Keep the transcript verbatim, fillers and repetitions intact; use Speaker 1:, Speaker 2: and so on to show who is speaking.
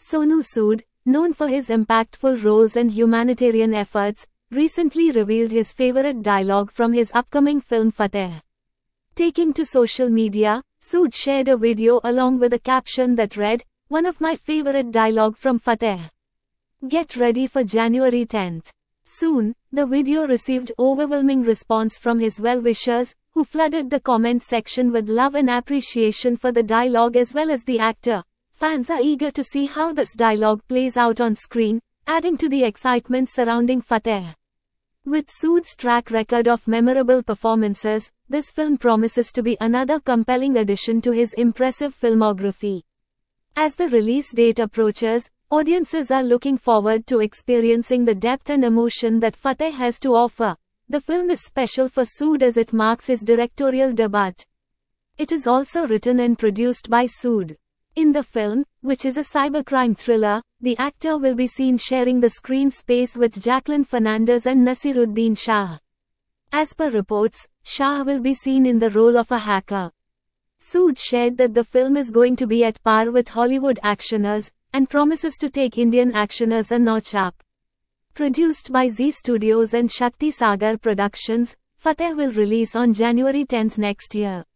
Speaker 1: Sonu Sood, known for his impactful roles and humanitarian efforts, recently revealed his favorite dialogue from his upcoming film Fateh. Taking to social media, Sood shared a video along with a caption that read, "One of my favorite dialogue from Fateh. Get ready for January tenth. Soon, the video received overwhelming response from his well-wishers, who flooded the comment section with love and appreciation for the dialogue as well as the actor. Fans are eager to see how this dialogue plays out on screen, adding to the excitement surrounding Fateh. With Sood's track record of memorable performances, this film promises to be another compelling addition to his impressive filmography. As the release date approaches, audiences are looking forward to experiencing the depth and emotion that Fateh has to offer. The film is special for Sood as it marks his directorial debut. It is also written and produced by Sood. In the film, which is a cybercrime thriller, the actor will be seen sharing the screen space with Jacqueline Fernandez and Naseeruddin Shah. As per reports, Shah will be seen in the role of a hacker. Sood shared that the film is going to be at par with Hollywood actioners, and promises to take Indian actioners a notch up. Produced by Zee Studios and Shakti Sagar Productions, Fateh will release on January tenth next year.